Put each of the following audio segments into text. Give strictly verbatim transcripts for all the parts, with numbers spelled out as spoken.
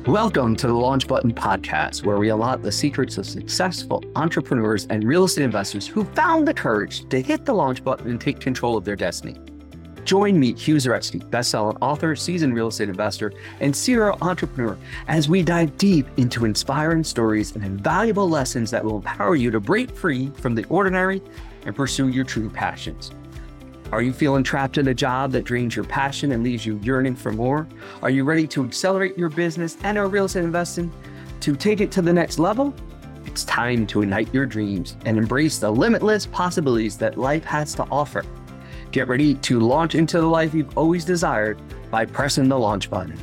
Welcome to the Launch Button Podcast, where we unlock the secrets of successful entrepreneurs and real estate investors who found the courage to hit the launch button and take control of their destiny. Join me, Hugh Zaretsky, best-selling author, seasoned real estate investor, and serial entrepreneur, as we dive deep into inspiring stories and invaluable lessons that will empower you to break free from the ordinary and pursue your true passions. Are you feeling trapped in a job that drains your passion and leaves you yearning for more? Are you ready to accelerate your business and our real estate investing to take it to the next level? It's time to ignite your dreams and embrace the limitless possibilities that life has to offer. Get ready to launch into the life you've always desired by pressing the launch button.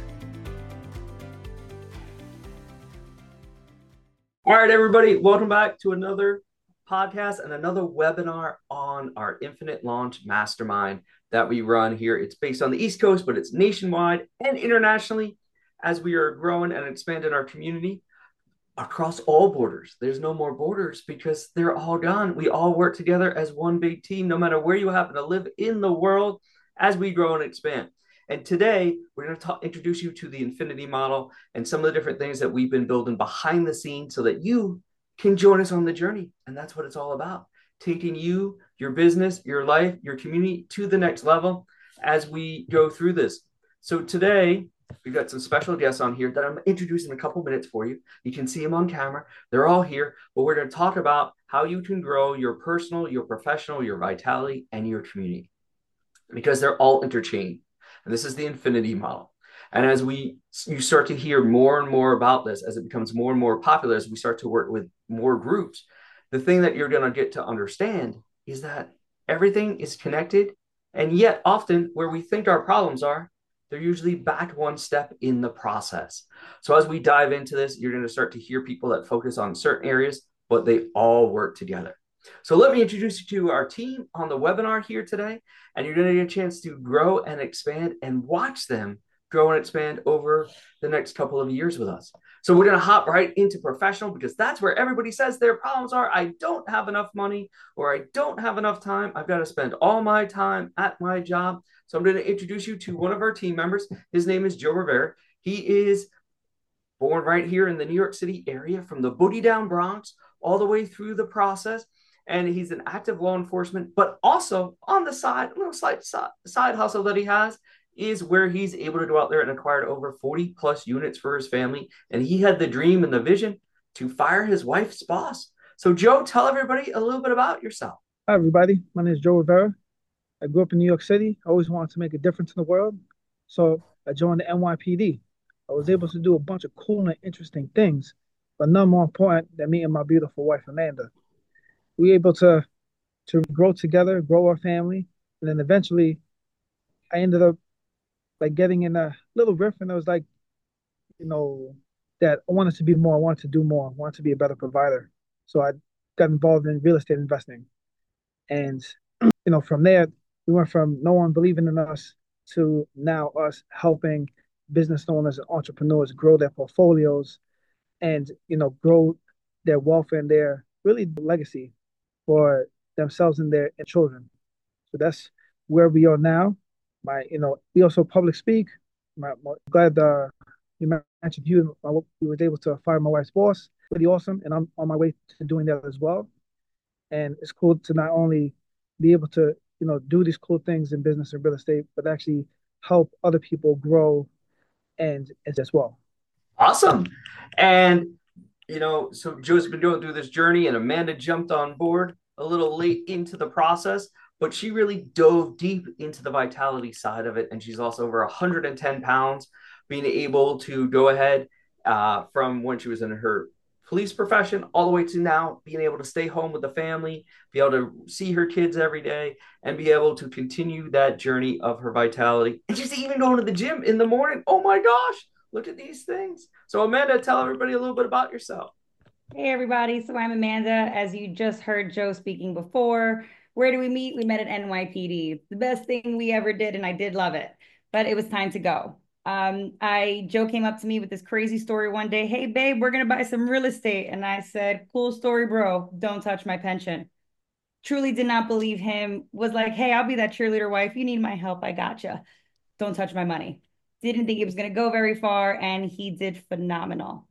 All right, everybody, welcome back to another podcast and another webinar on our Infinite Launch Mastermind that we run here. It's based on the East Coast, but it's nationwide and internationally as we are growing and expanding our community across all borders. There's no more borders because they're all gone. We all work together as one big team, no matter where you happen to live in the world, as we grow and expand. And today we're going to talk, introduce you to the Infinity Model and some of the different things that we've been building behind the scenes so that you can join us on the journey. And that's what it's all about. Taking you, your business, your life, your community to the next level as we go through this. So today we've got some special guests on here that I'm introducing in a couple minutes for you. You can see them on camera. They're all here, but we're going to talk about how you can grow your personal, your professional, your vitality, and your community, because they're all interchained. And this is the Infinity Model. And as we you start to hear more and more about this, as it becomes more and more popular, as we start to work with more groups, the thing that you're going to get to understand is that everything is connected. And yet often where we think our problems are, they're usually back one step in the process. So as we dive into this, you're going to start to hear people that focus on certain areas, but they all work together. So let me introduce you to our team on the webinar here today, and you're going to get a chance to grow and expand and watch them grow and expand over the next couple of years with us. So we're going to hop right into professional, because that's where everybody says their problems are. I don't have enough money, or I don't have enough time. I've got to spend all my time at my job. So I'm going to introduce you to one of our team members. His name is Joe Rivera. He is born right here in the New York City area, from the Boogie Down Bronx all the way through the process. And he's an active law enforcement, but also on the side, a little slight side hustle that he has is where he's able to go out there and acquire over forty plus units for his family. And he had the dream and the vision to fire his wife's boss. So Joe, tell everybody a little bit about yourself. Hi, everybody. My name is Joe Rivera. I grew up in New York City. I always wanted to make a difference in the world. So I joined the N Y P D. I was able to do a bunch of cool and interesting things, but none more important than me and my beautiful wife, Amanda. We were able to, to grow together, grow our family. And then eventually I ended up like getting in a little rift, and I was like, you know, that I wanted to be more, I wanted to do more, I wanted to be a better provider. So I got involved in real estate investing. And, you know, from there, we went from no one believing in us to now us helping business owners and entrepreneurs grow their portfolios and, you know, grow their wealth and their really legacy for themselves and their and children. So that's where we are now. My, you know, we also public speak. My, my glad uh, you mentioned you. I was able to fire my wife's boss. Pretty awesome, and I'm on my way to doing that as well. And it's cool to not only be able to, you know, do these cool things in business and real estate, but actually help other people grow and, and as well. Awesome. And, you know, so Joe's been going through this journey, and Amanda jumped on board a little late into the process, but she really dove deep into the vitality side of it. And she's also over one hundred ten pounds, being able to go ahead uh, from when she was in her police profession all the way to now being able to stay home with the family, be able to see her kids every day, and be able to continue that journey of her vitality. And she's even going to the gym in the morning. Oh my gosh, look at these things. So Amanda, tell everybody a little bit about yourself. Hey, everybody. So I'm Amanda. As you just heard Joe speaking before, where do we meet? We met at N Y P D. The best thing we ever did, and I did love it, but it was time to go. Um, I Joe came up to me with this crazy story one day. Hey, babe, we're going to buy some real estate. And I said, cool story, bro. Don't touch my pension. Truly did not believe him. Was like, hey, I'll be that cheerleader wife. You need my help. I gotcha. Don't touch my money. Didn't think it was going to go very far, and he did phenomenal.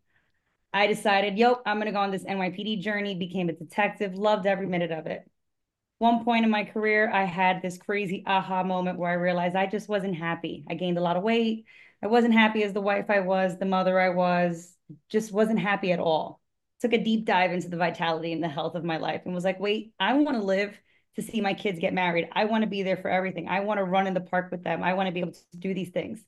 I decided, yo, I'm going to go on this N Y P D journey, became a detective, loved every minute of it. One point in my career, I had this crazy aha moment where I realized I just wasn't happy. I gained a lot of weight. I wasn't happy as the wife I was, the mother I was, just wasn't happy at all. Took a deep dive into the vitality and the health of my life and was like, wait, I want to live to see my kids get married. I want to be there for everything. I want to run in the park with them. I want to be able to do these things.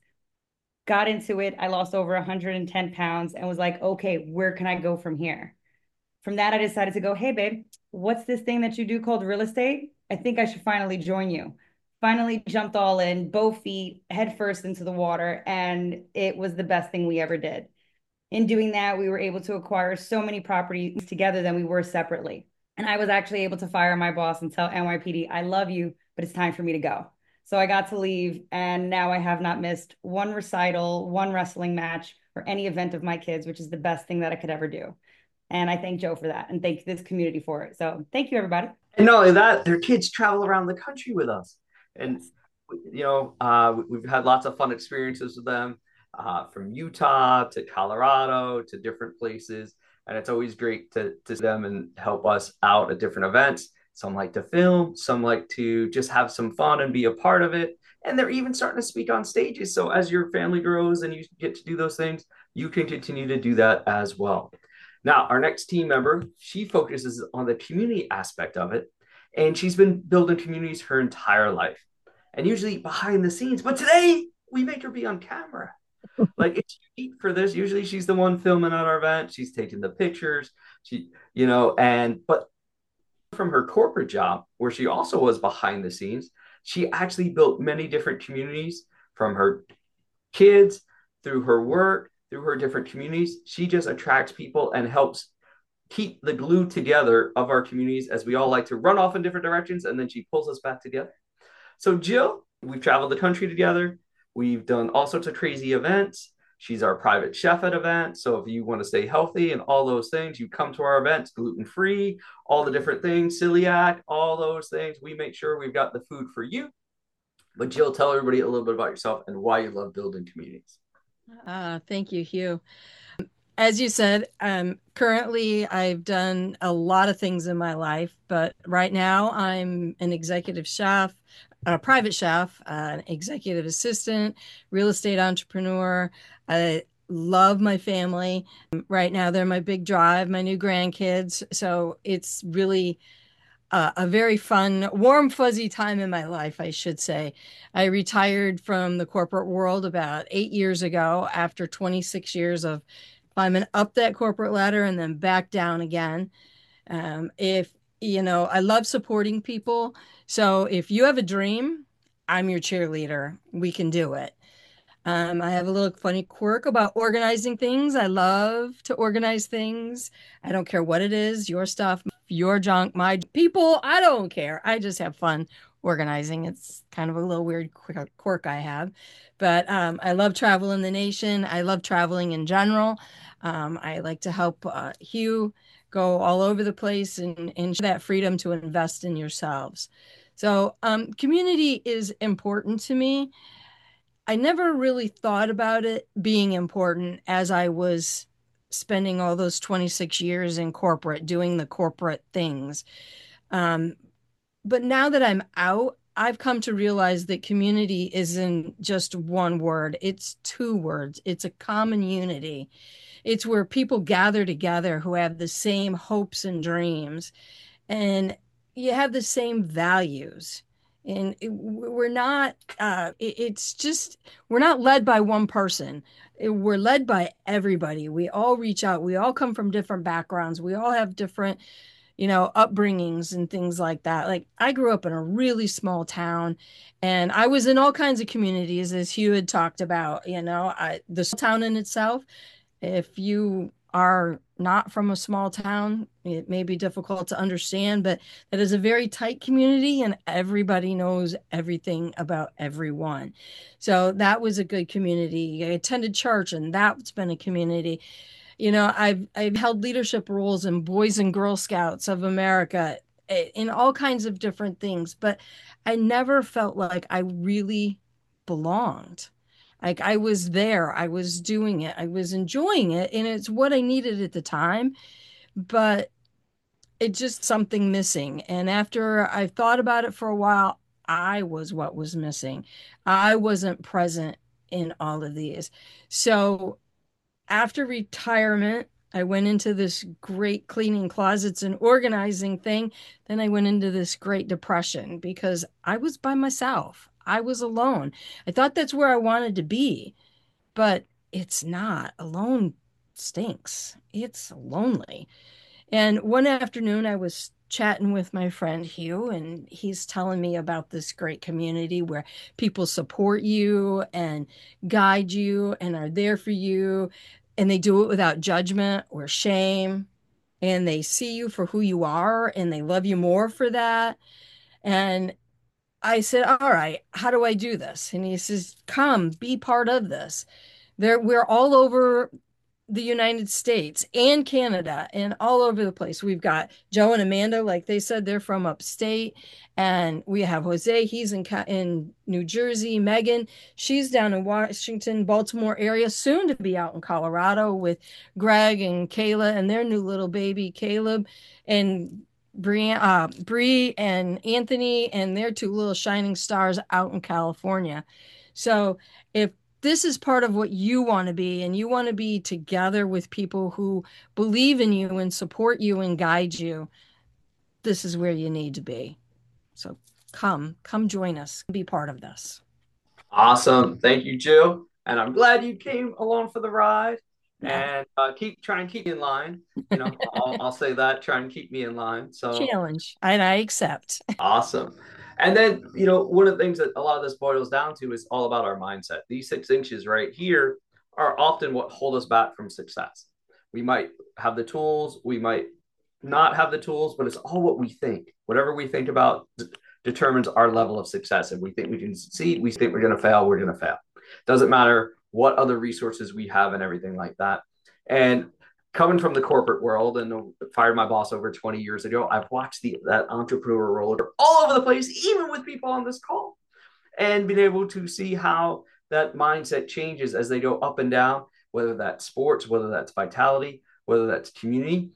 Got into it. I lost over one hundred ten pounds and was like, okay, where can I go from here? From that, I decided to go, hey, babe, what's this thing that you do called real estate? I think I should finally join you. Finally jumped all in, both feet, head first into the water. And it was the best thing we ever did. In doing that, we were able to acquire so many properties together than we were separately. And I was actually able to fire my boss and tell N Y P D, I love you, but it's time for me to go. So I got to leave. And now I have not missed one recital, one wrestling match, or any event of my kids, which is the best thing that I could ever do. And I thank Joe for that and thank this community for it. So thank you, everybody. And not only that, their kids travel around the country with us. And, you know, uh, we've had lots of fun experiences with them, uh, from Utah to Colorado to different places. And it's always great to, to see them and help us out at different events. Some like to film, some like to just have some fun and be a part of it. And they're even starting to speak on stages. So as your family grows and you get to do those things, you can continue to do that as well. Now, our next team member, she focuses on the community aspect of it, and she's been building communities her entire life, and usually behind the scenes. But today, we make her be on camera. Like, it's unique for this. Usually, she's the one filming at our event. She's taking the pictures. She, you know, and but from her corporate job, where she also was behind the scenes, she actually built many different communities from her kids through her work through her different communities. She just attracts people and helps keep the glue together of our communities as we all like to run off in different directions, and then she pulls us back together. So Jill, we've traveled the country together. We've done all sorts of crazy events. She's our private chef at events. So if you want to stay healthy and all those things, you come to our events, gluten-free, all the different things, celiac, all those things. We make sure we've got the food for you. But Jill, tell everybody a little bit about yourself and why you love building communities. Uh, thank you, Hugh. As you said, um, currently I've done a lot of things in my life, but right now I'm an executive chef, a private chef, uh, an executive assistant, real estate entrepreneur. I love my family. Right now they're my big drive, my new grandkids. So it's really Uh, a very fun, warm, fuzzy time in my life, I should say. I retired from the corporate world about eight years ago after twenty-six years of climbing up that corporate ladder and then back down again. Um, if, you know, I love supporting people. So if you have a dream, I'm your cheerleader. We can do it. Um, I have a little funny quirk about organizing things. I love to organize things. I don't care what it is, your stuff, your junk, my people. I don't care. I just have fun organizing. It's kind of a little weird quirk I have. But um, I love traveling the nation. I love traveling in general. Um, I like to help uh, Hugh go all over the place and, and that freedom to invest in yourselves. So um, community is important to me. I never really thought about it being important as I was spending all those twenty-six years in corporate doing the corporate things. Um, but now that I'm out, I've come to realize that community isn't just one word. It's two words. It's a common unity. It's where people gather together who have the same hopes and dreams, and you have the same values. And it, we're not, uh, it, it's just, we're not led by one person. It, we're led by everybody. We all reach out. We all come from different backgrounds. We all have different, you know, upbringings and things like that. Like I grew up in a really small town and I was in all kinds of communities, as Hugh had talked about, you know, I, the town in itself, if you are not from a small town, it may be difficult to understand, but that is a very tight community and everybody knows everything about everyone. So that was a good community. I attended church and that's been a community. You know, I've I've held leadership roles in Boys and Girl Scouts of America in all kinds of different things, but I never felt like I really belonged. Like I was there, I was doing it, I was enjoying it, and it's what I needed at the time. But it just something missing. And after I thought about it for a while, I was what was missing. I wasn't present in all of these. So after retirement, I went into this great cleaning closets and organizing thing. Then I went into this great depression because I was by myself. I was alone. I thought that's where I wanted to be, but it's not. Alone stinks. It's lonely. And one afternoon, I was chatting with my friend Hugh, and he's telling me about this great community where people support you and guide you and are there for you. And they do it without judgment or shame. And they see you for who you are and they love you more for that. And I said, all right, how do I do this? And he says, come be part of this. There, we're all over the United States and Canada and all over the place. We've got Joe and Amanda, like they said, they're from upstate. And we have Jose, he's in in New Jersey. Megan, she's down in Washington, Baltimore area, soon to be out in Colorado with Greg and Kayla and their new little baby, Caleb, and Bree, uh, Bree and Anthony and their two little shining stars out in California. So if this is part of what you want to be, and you want to be together with people who believe in you and support you and guide you, this is where you need to be. So come, come join us, be part of this. Awesome. Thank you, Jill. And I'm glad you came along for the ride. Yeah. And uh, keep try and keep me in line. You know, I'll, I'll say that. Try and keep me in line. So challenge, and I accept. Awesome. And then, you know, one of the things that a lot of this boils down to is all about our mindset. These six inches right here are often what hold us back from success. We might have the tools, we might not have the tools, but it's all what we think. Whatever we think about d- determines our level of success. If we think we can succeed, we think we're going to fail, we're going to fail. Doesn't matter what other resources we have and everything like that. And coming from the corporate world and fired my boss over twenty years ago, I've watched the that entrepreneur roller all over the place, even with people on this call, and been able to see how that mindset changes as they go up and down, whether that's sports, whether that's vitality, whether that's community,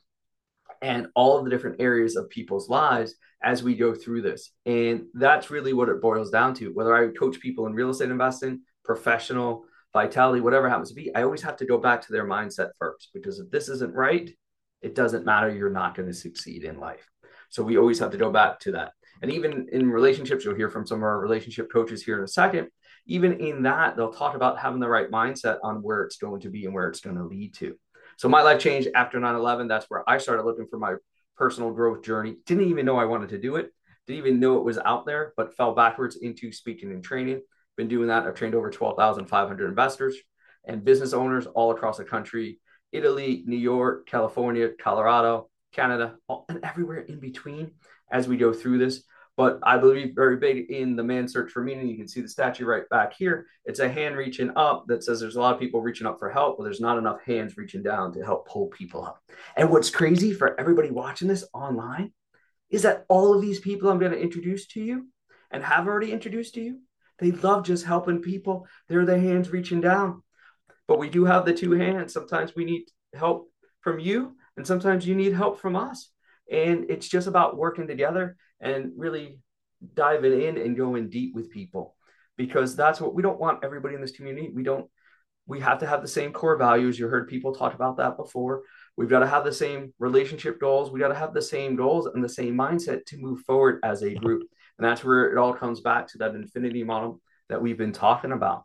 and all of the different areas of people's lives as we go through this. And that's really what it boils down to. Whether I coach people in real estate investing, professional, vitality, whatever happens to be, I always have to go back to their mindset first, because if this isn't right, it doesn't matter. You're not going to succeed in life. So we always have to go back to that. And even in relationships, you'll hear from some of our relationship coaches here in a second. Even in that, they'll talk about having the right mindset on where it's going to be and where it's going to lead to. So my life changed after nine eleven. That's where I started looking for my personal growth journey. Didn't even know I wanted to do it. Didn't even know it was out there, but fell backwards into speaking and training. Been doing that. I've trained over twelve thousand five hundred investors and business owners all across the country, Italy, New York, California, Colorado, Canada, all, and everywhere in between as we go through this. But I believe very big in the man search for meaning. You can see the statue right back here. It's a hand reaching up that says there's a lot of people reaching up for help, but there's not enough hands reaching down to help pull people up. And what's crazy for everybody watching this online is that all of these people I'm going to introduce to you and have already introduced to you, they love just helping people. They're the hands reaching down. But we do have the two hands. Sometimes we need help from you, and sometimes you need help from us. And it's just about working together and really diving in and going deep with people, because that's what we don't want. Everybody in this community, we don't, we have to have the same core values. You heard people talk about that before. We've got to have the same relationship goals. We got to have the same goals and the same mindset to move forward as a group. And that's where it all comes back to that infinity model that we've been talking about.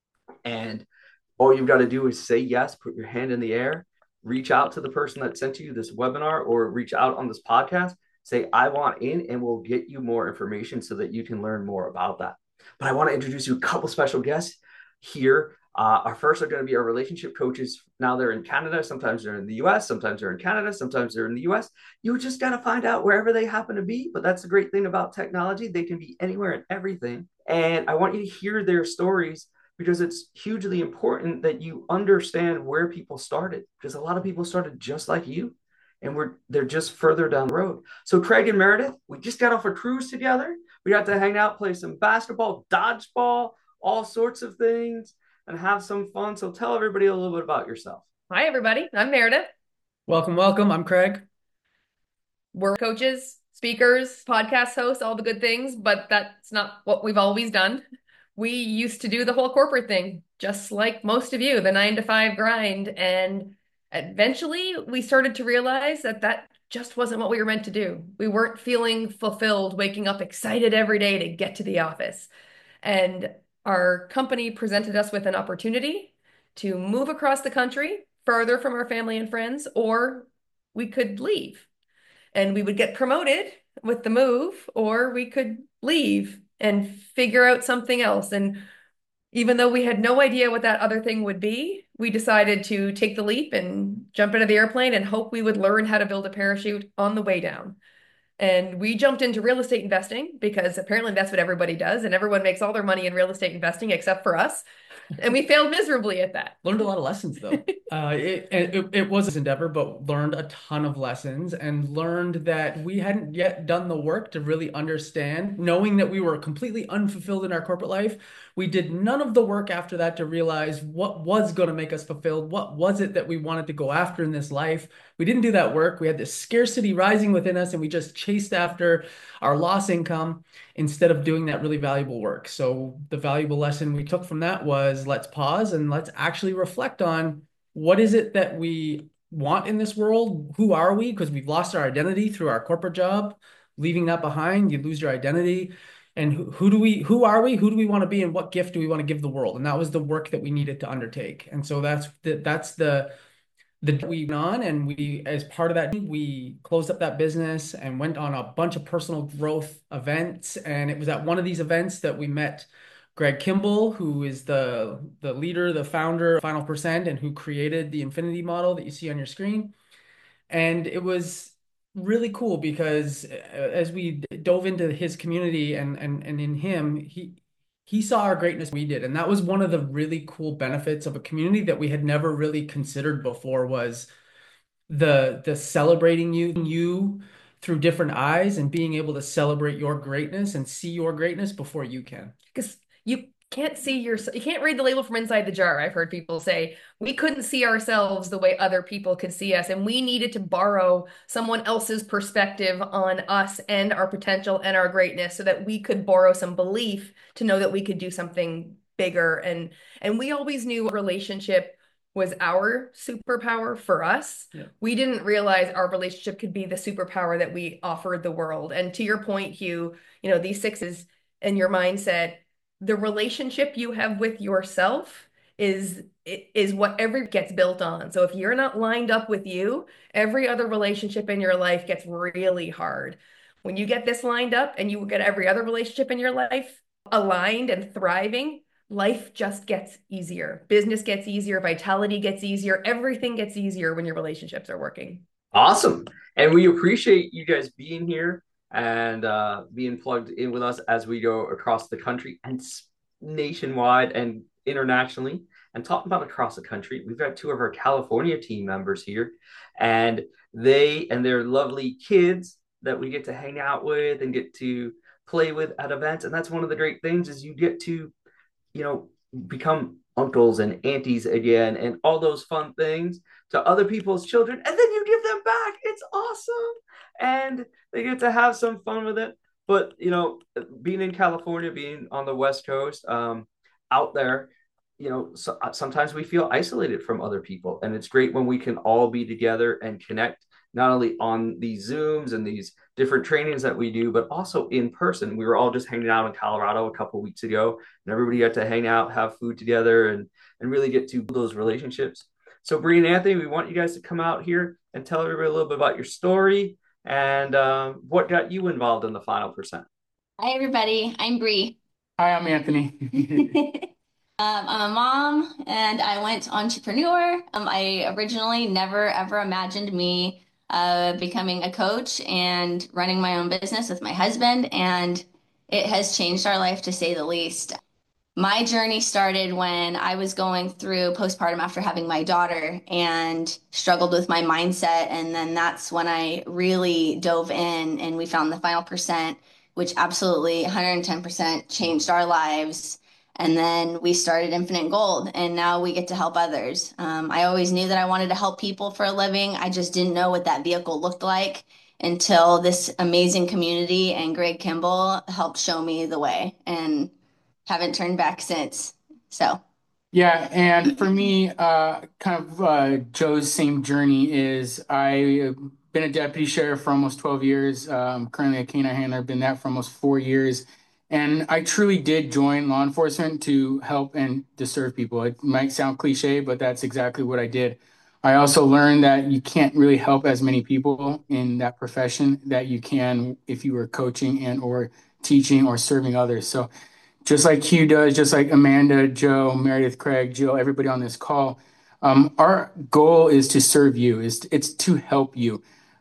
And all you've got to do is say yes, put your hand in the air, reach out to the person that sent you this webinar, or reach out on this podcast, say, I want in, and we'll get you more information so that you can learn more about that. But I want to introduce you a couple special guests here. Uh, our first are going to be our relationship coaches. Now they're in Canada. Sometimes they're in the U S. Sometimes they're in Canada. Sometimes they're in the U S. You just got to find out wherever they happen to be. But that's the great thing about technology. They can be anywhere and everything. And I want you to hear their stories, because it's hugely important that you understand where people started, because a lot of people started just like you, and we're they're just further down the road. So Craig and Meredith, we just got off a cruise together. We got to hang out, play some basketball, dodgeball, all sorts of things. and have some fun. So tell everybody a little bit about yourself. Hi, everybody. I'm Meredith. Welcome, welcome. I'm Craig. We're coaches, speakers, podcast hosts, all the good things, but that's not what we've always done. We used to do the whole corporate thing, just like most of you, the nine to five grind. And eventually we started to realize that that just wasn't what we were meant to do. We weren't feeling fulfilled, waking up excited every day to get to the office. And our company presented us with an opportunity to move across the country, further from our family and friends, or we could leave. And we would get promoted with the move, or we could leave and figure out something else. And even though we had no idea what that other thing would be, we decided to take the leap and jump into the airplane and hope we would learn how to build a parachute on the way down. And we jumped into real estate investing because apparently that's what everybody does. And everyone makes all their money in real estate investing except for us. And we failed miserably at that. Learned a lot of lessons though. uh, it, it, it was an endeavor, but learned a ton of lessons and learned that we hadn't yet done the work to really understand, knowing that we were completely unfulfilled in our corporate life. We did none of the work after that to realize what was going to make us fulfilled. What was it that we wanted to go after in this life? We didn't do that work. We had this scarcity rising within us and we just chased after our loss income instead of doing that really valuable work. So the valuable lesson we took from that was let's pause and let's actually reflect on what is it that we want in this world? Who are we? Because we've lost our identity through our corporate job. Leaving that behind, you lose your identity. And who, who do we, who are we? Who do we want to be? And what gift do we want to give the world? And that was the work that we needed to undertake. And so that's the, that's the, the we went on, and we, as part of that, we closed up that business and went on a bunch of personal growth events. And it was at one of these events that we met Greg Kimball, who is the, the leader, the founder of Final Percent, and who created the Infinity model that you see on your screen. And it was really cool because as we dove into his community and and and in him, he he saw our greatness, we did. And that was one of the really cool benefits of a community that we had never really considered before, was the the celebrating you you through different eyes and being able to celebrate your greatness and see your greatness before you can. Because you can't see your, you can't read the label from inside the jar. I've heard people say we couldn't see ourselves the way other people could see us, and we needed to borrow someone else's perspective on us and our potential and our greatness so that we could borrow some belief to know that we could do something bigger. And and we always knew relationship was our superpower for us. Yeah. We didn't realize our relationship could be the superpower that we offered the world. And to your point, Hugh, you know, these sixes and your mindset, the relationship you have with yourself is is what every gets built on. So if you're not lined up with you, every other relationship in your life gets really hard. When you get this lined up and you get every other relationship in your life aligned and thriving, life just gets easier. Business gets easier, vitality gets easier, everything gets easier when your relationships are working. Awesome. And we appreciate you guys being here and uh, being plugged in with us as we go across the country and nationwide and internationally. And talking about across the country, we've got two of our California team members here, and they and their lovely kids that we get to hang out with and get to play with at events. And that's one of the great things, is you get to, you know, become uncles and aunties again and all those fun things to other people's children, and then you give them back. It's awesome. And they get to have some fun with it. But, you know, being in California, being on the West Coast, um, out there, you know, so, sometimes we feel isolated from other people. And it's great when we can all be together and connect, not only on these Zooms and these different trainings that we do, but also in person. We were all just hanging out in Colorado a couple of weeks ago, and everybody got to hang out, have food together, and, and really get to build those relationships. So Bree and Anthony, we want you guys to come out here and tell everybody a little bit about your story and uh, what got you involved in the Final Percent. Hi, everybody. I'm Bree. Hi, I'm Anthony. um, I'm a mom and I went entrepreneur. Um, I originally never, ever imagined me uh, becoming a coach and running my own business with my husband. And it has changed our life, to say the least. My journey started when I was going through postpartum after having my daughter and struggled with my mindset. And then that's when I really dove in and we found the Final Percent, which absolutely one hundred ten percent changed our lives. And then we started Infinite Gold, and now we get to help others. Um, I always knew that I wanted to help people for a living. I just didn't know what that vehicle looked like until this amazing community and Greg Kimball helped show me the way, and haven't turned back since. So. Yeah, and for me, uh, kind of uh, Joe's same journey is I've been a deputy sheriff for almost twelve years. Um, currently a canine handler, been that for almost four years. And I truly did join law enforcement to help and to serve people. It might sound cliche, but that's exactly what I did. I also learned that you can't really help as many people in that profession that you can if you were coaching and or teaching or serving others. So just like Hugh does, just like Amanda, Joe, Meredith, Craig, Jill, everybody on this call, um, our goal is to serve you. Is it's to help you.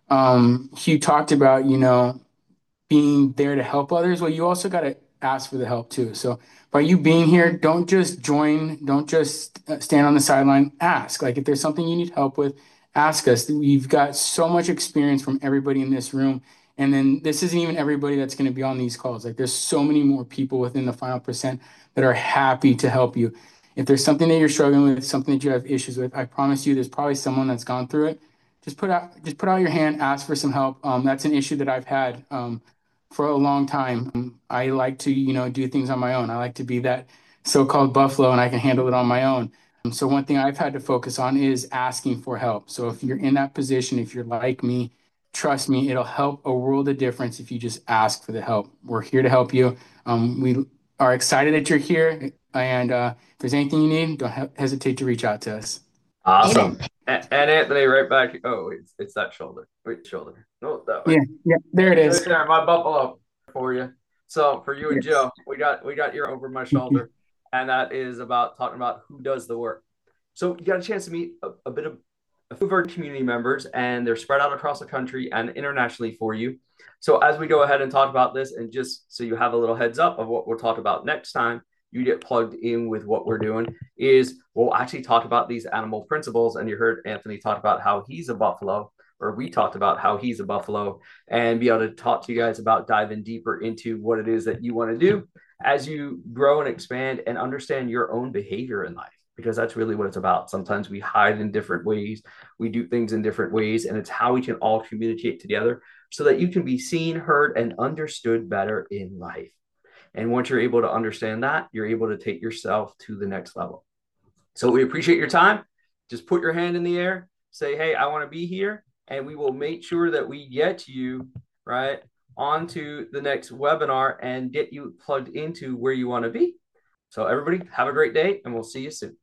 Um, Hugh talked about, you know, being there to help others. Well, you also got to ask for the help too. So by you being here, don't just join, don't just stand on the sideline, ask. Like if there's something you need help with, ask us. We've got so much experience from everybody in this room. And then this isn't even everybody that's going to be on these calls. Like there's so many more people within the final percent that are happy to help you. If there's something that you're struggling with, something that you have issues with, I promise you there's probably someone that's gone through it. Just put out, just put out your hand, ask for some help. Um, that's an issue that I've had um, for a long time. Um, I like to, you know, do things on my own. I like to be that so-called buffalo and I can handle it on my own. Um, so one thing I've had to focus on is asking for help. So if you're in that position, if you're like me, trust me, it'll help a world of difference if you just ask for the help. We're here to help you. Um, we are excited that you're here. And uh, if there's anything you need, don't he- hesitate to reach out to us. Awesome. And, and Anthony, right back. Oh, it's it's that shoulder. Wait, shoulder. No, that way. Yeah, yeah, there it is. Right there, my buffalo for you. So for you and Yes. Joe, we got we got your over my shoulder, and that is about talking about who does the work. So you got a chance to meet a, a bit of a few of our community members, and they're spread out across the country and internationally for you. So as we go ahead and talk about this, and just so you have a little heads up of what we'll talk about next time, you get plugged in with what we're doing, is we'll actually talk about these animal principles. And you heard Anthony talk about how he's a buffalo, or we talked about how he's a buffalo, and be able to talk to you guys about diving deeper into what it is that you want to do as you grow and expand and understand your own behavior in life. Because that's really what it's about. Sometimes we hide in different ways. We do things in different ways. And it's how we can all communicate together so that you can be seen, heard, and understood better in life. And once you're able to understand that, you're able to take yourself to the next level. So we appreciate your time. Just put your hand in the air. Say, hey, I want to be here. And we will make sure that we get you, right, onto the next webinar and get you plugged into where you want to be. So everybody, have a great day, and we'll see you soon.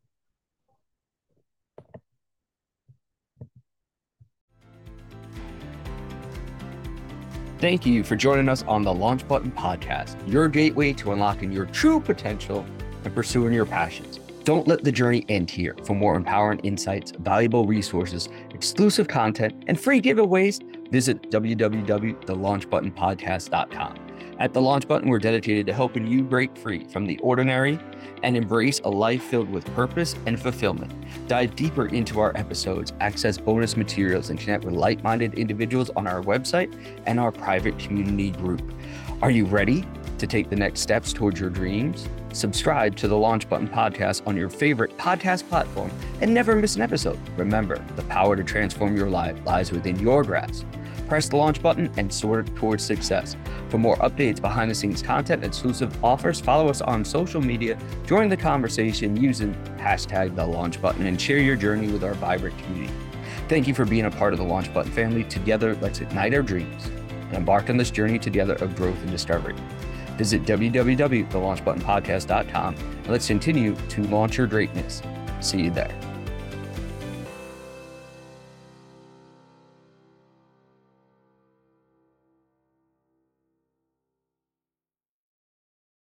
Thank you for joining us on the Launch Button Podcast, your gateway to unlocking your true potential and pursuing your passions. Don't let the journey end here. For more empowering insights, valuable resources, exclusive content, and free giveaways, visit w w w dot the launch button podcast dot com. At The Launch Button, we're dedicated to helping you break free from the ordinary and embrace a life filled with purpose and fulfillment. Dive deeper into our episodes, access bonus materials, and connect with like-minded individuals on our website and our private community group. Are you ready to take the next steps towards your dreams? Subscribe to The Launch Button Podcast on your favorite podcast platform and never miss an episode. Remember, the power to transform your life lies within your grasp. Press the launch button and soar towards success. For more updates, behind the scenes content, and exclusive offers, follow us on social media, join the conversation using hashtag the launch button, and share your journey with our vibrant community. Thank you for being a part of the Launch Button family. Together, let's ignite our dreams and embark on this journey together of growth and discovery. Visit w w w dot the launch button podcast dot com and let's continue to launch your greatness. See you there.